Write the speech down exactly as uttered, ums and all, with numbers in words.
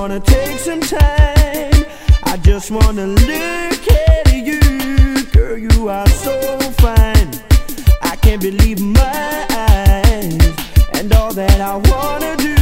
wanna take some time. I just wanna look at you. Girl, you are so fine. I can't believe my eyes. And all that I wanna do